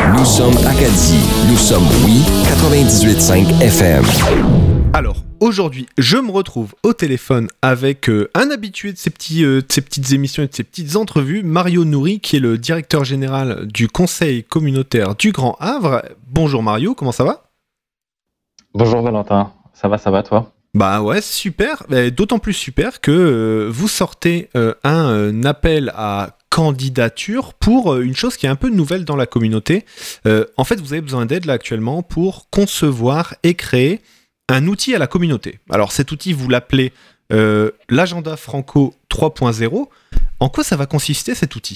Nous sommes Acadie. Nous sommes Oui 98.5 FM. Alors, aujourd'hui, je me retrouve au téléphone avec un habitué de ces petites émissions et de ces petites entrevues, Mario Nourri, qui est le directeur général du Conseil communautaire du Grand Havre. Bonjour Mario, comment ça va ? Bonjour Valentin, ça va toi ? Bah ouais, super, d'autant plus super que vous sortez un appel à candidature pour une chose qui est un peu nouvelle dans la communauté. En fait, vous avez besoin d'aide là actuellement pour concevoir et créer un outil à la communauté. Alors cet outil, vous l'appelez l'agenda Franco 3.0. En quoi ça va consister cet outil ?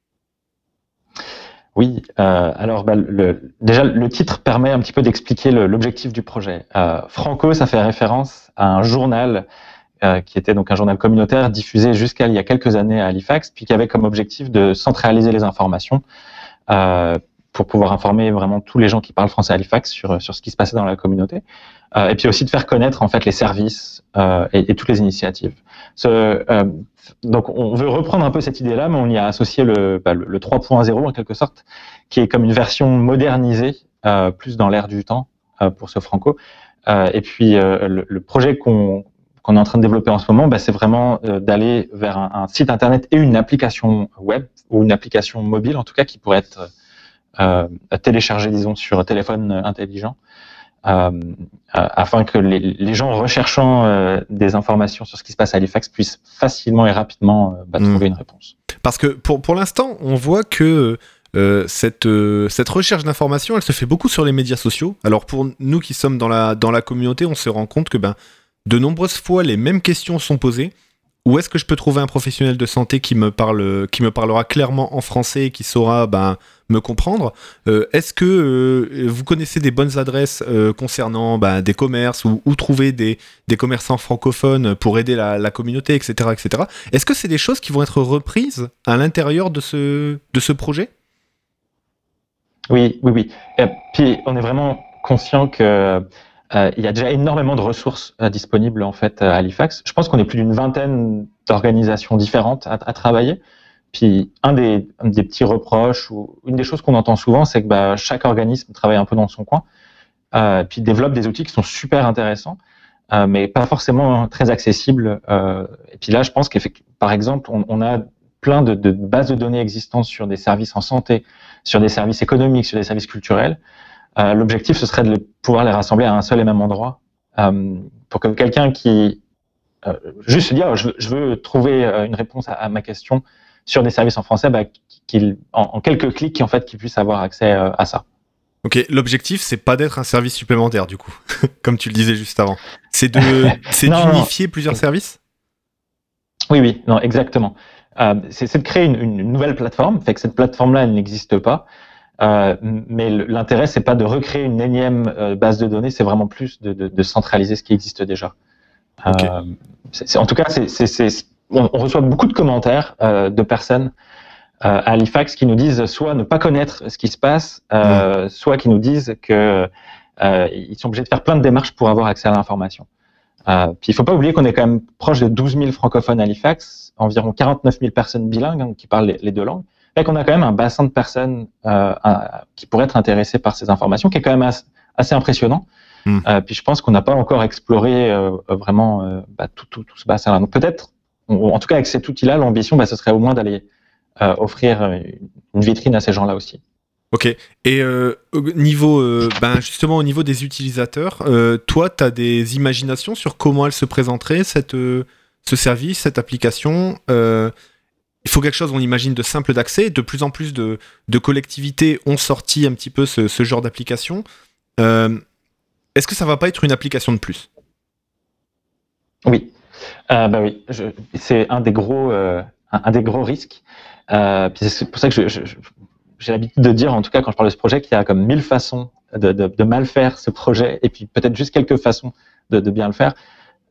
Oui, alors déjà le titre permet un petit peu d'expliquer l'objectif du projet. Franco, ça fait référence à un journal qui était donc un journal communautaire diffusé jusqu'à il y a quelques années à Halifax, puis qui avait comme objectif de centraliser les informations pour pouvoir informer vraiment tous les gens qui parlent français à Halifax sur ce qui se passait dans la communauté, et puis aussi de faire connaître en fait les services et toutes les initiatives. Donc on veut reprendre un peu cette idée-là, mais on y a associé le 3.0 en quelque sorte, qui est comme une version modernisée, plus dans l'air du temps pour ce Franco. Et puis le projet qu'on est en train de développer en ce moment, c'est vraiment d'aller vers un site internet et une application web, ou une application mobile en tout cas, qui pourrait être téléchargée, disons, sur téléphone intelligent, afin que les gens recherchant des informations sur ce qui se passe à Halifax puissent facilement et rapidement trouver une réponse. Parce que pour l'instant, on voit que cette recherche d'informations, elle se fait beaucoup sur les médias sociaux. Alors pour nous qui sommes dans la communauté, on se rend compte que de nombreuses fois, les mêmes questions sont posées. Où est-ce que je peux trouver un professionnel de santé qui me parlera clairement en français et qui saura me comprendre ? Est-ce que vous connaissez des bonnes adresses concernant des commerces ou trouver des commerçants francophones pour aider la communauté, etc., etc. Est-ce que c'est des choses qui vont être reprises à l'intérieur de ce projet ? Oui. Et puis on est vraiment conscient que il y a déjà énormément de ressources disponibles en fait à Halifax. Je pense qu'on est plus d'une vingtaine d'organisations différentes à travailler. Puis un des petits reproches ou une des choses qu'on entend souvent, c'est que chaque organisme travaille un peu dans son coin, puis développe des outils qui sont super intéressants, mais pas forcément très accessibles. Et puis là, je pense qu'effectivement, par exemple, on a plein de bases de données existantes sur des services en santé, sur des services économiques, sur des services culturels. L'objectif, ce serait de pouvoir les rassembler à un seul et même endroit, pour que quelqu'un qui juste se dit je veux trouver une réponse à ma question sur des services en français, qu'il en quelques clics en fait qu'il puisse avoir accès à ça. Ok, l'objectif c'est pas d'être un service supplémentaire du coup, comme tu le disais juste avant. C'est d'unifier plusieurs services. Oui, non, exactement. C'est de créer une nouvelle plateforme. Fait que cette plateforme-là, elle n'existe pas. Mais l'intérêt, c'est pas de recréer une énième base de données, c'est vraiment plus de centraliser ce qui existe déjà. Okay. En tout cas, on reçoit beaucoup de commentaires de personnes à Halifax qui nous disent soit ne pas connaître ce qui se passe, soit qui nous disent que ils sont obligés de faire plein de démarches pour avoir accès à l'information. Puis il faut pas oublier qu'on est quand même proche de 12 000 francophones à Halifax, environ 49 000 personnes bilingues qui parlent les deux langues. Fait qu'on a quand même un bassin de personnes qui pourraient être intéressées par ces informations, qui est quand même assez impressionnant. Puis je pense qu'on n'a pas encore exploré vraiment tout ce bassin-là. Donc peut-être, en tout cas avec cet outil-là, l'ambition, ce serait au moins d'aller offrir une vitrine à ces gens-là aussi. Ok. Et justement au niveau des utilisateurs, toi, tu as des imaginations sur comment elle se présenterait, ce service, cette application il faut quelque chose, on imagine, de simple d'accès. De plus en plus de collectivités ont sorti un petit peu ce genre d'application. Est-ce que ça va pas être une application de plus ? Oui. Oui. C'est un des gros risques. Puis c'est pour ça que j'ai l'habitude de dire, en tout cas quand je parle de ce projet, qu'il y a comme 1000 façons de mal faire ce projet, et puis peut-être juste quelques façons de bien le faire.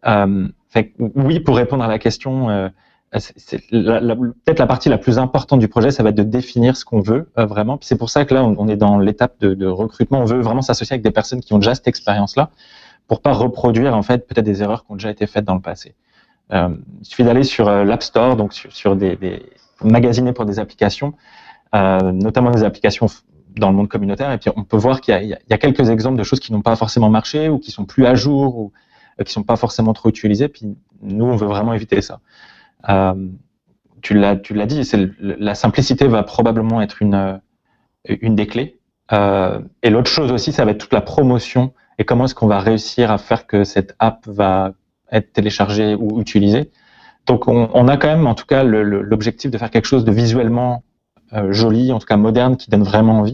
Oui, pour répondre à la question... peut-être la partie la plus importante du projet, ça va être de définir ce qu'on veut vraiment. Puis c'est pour ça que là, on est dans l'étape de recrutement. On veut vraiment s'associer avec des personnes qui ont déjà cette expérience-là pour pas reproduire en fait peut-être des erreurs qui ont déjà été faites dans le passé. Il suffit d'aller sur l'App Store, donc sur magasiner pour des applications, notamment des applications dans le monde communautaire, et puis on peut voir qu'il y a quelques exemples de choses qui n'ont pas forcément marché ou qui sont plus à jour ou qui sont pas forcément trop utilisées. Puis nous, on veut vraiment éviter ça. Tu l'as dit, la simplicité va probablement être une des clés. Et l'autre chose aussi, ça va être toute la promotion et comment est-ce qu'on va réussir à faire que cette app va être téléchargée ou utilisée. Donc, on a quand même, en tout cas, l'objectif de faire quelque chose de visuellement joli, en tout cas moderne, qui donne vraiment envie.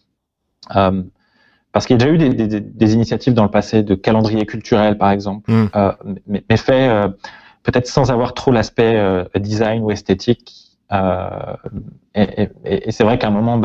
Parce qu'il y a déjà eu des initiatives dans le passé de calendrier culturel, par exemple, mais fait peut-être sans avoir trop l'aspect design ou esthétique. Et c'est vrai qu'à un moment,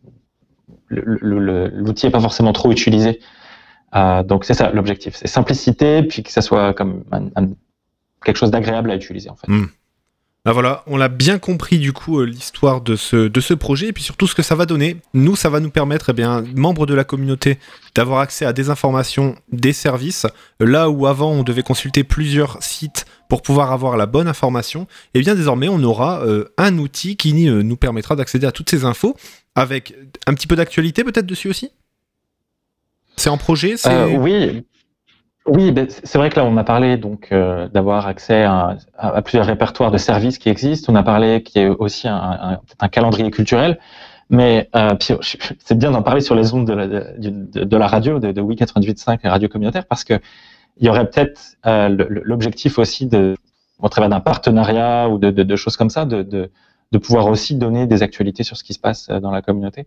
l'outil n'est pas forcément trop utilisé. Donc c'est ça l'objectif, c'est simplicité, puis que ça soit comme quelque chose d'agréable à utiliser en fait. Ben voilà, on l'a bien compris du coup l'histoire de ce projet et puis surtout ce que ça va donner. Nous, ça va nous permettre, membres de la communauté, d'avoir accès à des informations, des services. Là où avant on devait consulter plusieurs sites pour pouvoir avoir la bonne information, et bien désormais on aura un outil qui nous permettra d'accéder à toutes ces infos avec un petit peu d'actualité peut-être dessus aussi. C'est en projet, Oui, c'est vrai que là, on a parlé donc d'avoir accès à plusieurs répertoires de services qui existent. On a parlé qu'il y a aussi un calendrier culturel, mais puis, c'est bien d'en parler sur les ondes de la radio, de Oui 98.5, la radio communautaire, parce que il y aurait peut-être l'objectif aussi au travers d'un partenariat ou de choses comme ça, de pouvoir aussi donner des actualités sur ce qui se passe dans la communauté.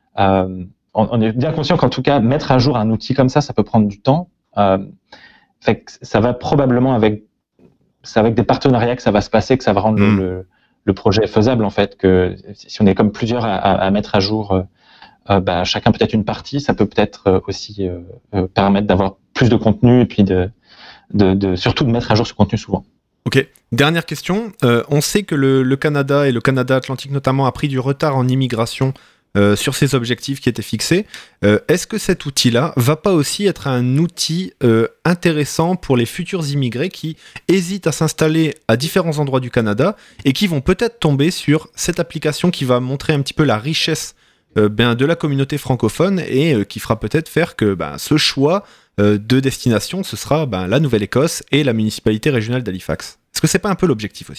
On est bien conscient qu'en tout cas, mettre à jour un outil comme ça peut prendre du temps. Fait que ça va probablement avec des partenariats que ça va se passer, que ça va rendre le projet faisable en fait. Que si on est comme plusieurs à mettre à jour, chacun peut-être une partie, ça peut peut-être aussi permettre d'avoir plus de contenu et puis surtout de mettre à jour ce contenu souvent. Ok, dernière question. On sait que le Canada et le Canada Atlantique notamment a pris du retard en immigration sur ces objectifs qui étaient fixés. Est-ce que cet outil-là va pas aussi être un outil intéressant pour les futurs immigrés qui hésitent à s'installer à différents endroits du Canada et qui vont peut-être tomber sur cette application qui va montrer un petit peu la richesse de la communauté francophone et qui fera peut-être faire que ce choix de destination, ce sera la Nouvelle-Écosse et la municipalité régionale d'Halifax. Est-ce que c'est pas un peu l'objectif aussi ?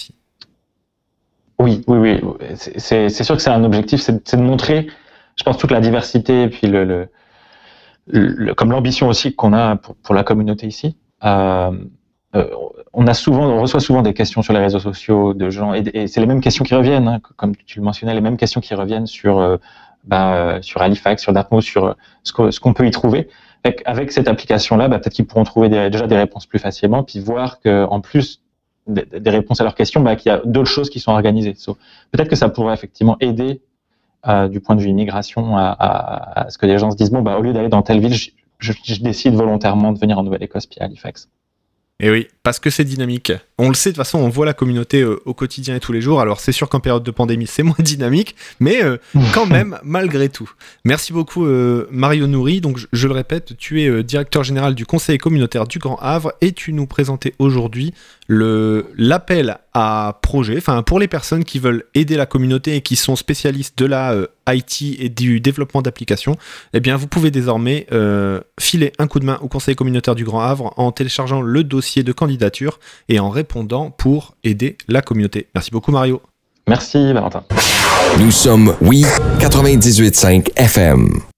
Oui. C'est sûr que c'est un objectif, c'est de montrer, je pense, toute la diversité et puis comme l'ambition aussi qu'on a pour la communauté ici. On reçoit souvent des questions sur les réseaux sociaux de gens et c'est les mêmes questions qui reviennent, comme tu le mentionnais, les mêmes questions qui reviennent sur Halifax, sur Dartmouth, sur ce qu'on peut y trouver. Avec cette application-là, peut-être qu'ils pourront trouver déjà des réponses plus facilement, puis voir qu'en plus des réponses à leurs questions, qu'il y a d'autres choses qui sont organisées. Peut-être que ça pourrait effectivement aider du point de vue immigration à ce que les gens se disent au lieu d'aller dans telle ville, je décide volontairement de venir en Nouvelle-Écosse puis à Halifax. Et oui, parce que c'est dynamique. On le sait, de toute façon, on voit la communauté au quotidien et tous les jours. Alors, c'est sûr qu'en période de pandémie, c'est moins dynamique, mais quand même, malgré tout. Merci beaucoup, Mario Nourri. Donc, je le répète, tu es directeur général du Conseil communautaire du Grand Havre et tu nous présentais aujourd'hui l'appel à projet, pour les personnes qui veulent aider la communauté et qui sont spécialistes de la IT et du développement d'applications. Eh bien, vous pouvez désormais filer un coup de main au Conseil communautaire du Grand Havre en téléchargeant le dossier de candidature et en répondant pour aider la communauté. Merci beaucoup, Mario. Merci, Valentin. Nous sommes 98.5 FM.